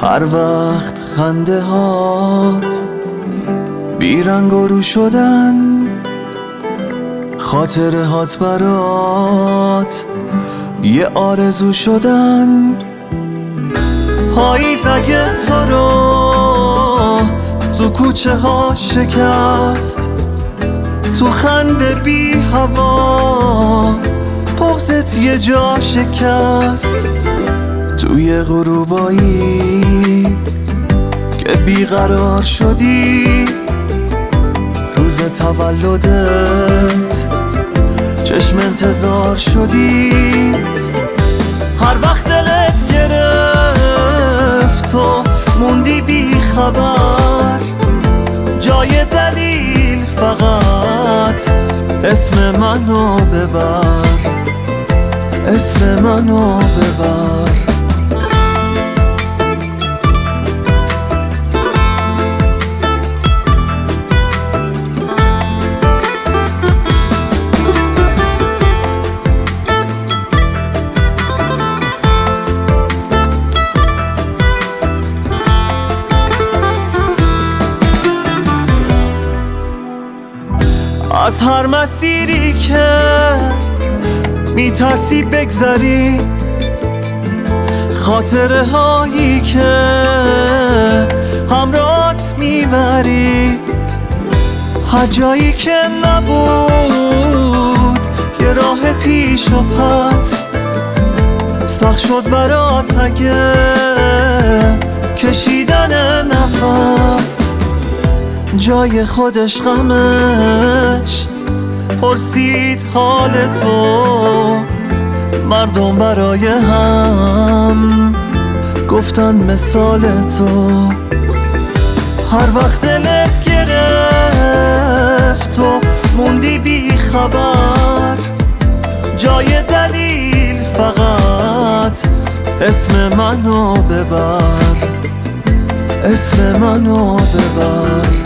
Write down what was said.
هر وقت خنده هات بیرنگ و رو شدن، خاطره هات برات یه آرزو شدن. پاییز اگه تو رو تو کوچه ها شکست، تو خنده بی هوا بغضت یه جا شکست. توی غروبایی که بیقرار شدی، روز تولدت چشم انتظار شدی. هر وقت دلت گرفت تو موندی بی خبر، جای دلیل فقط اسم منو ببر، اسم منو ببر. از هر مسیری که میترسی بگذری، خاطره هایی که همراهت میبری، هر جایی که نبود یه راه پیش و پس، سخت شد برات اگه کشیدن نفس. جای خودش غمش پرسید حال تو، مردم برای هم گفتن مثال تو. هر وقت دلت گرفت تو موندی بی خبر، جای دلیل فقط اسم منو ببر، اسم منو ببر.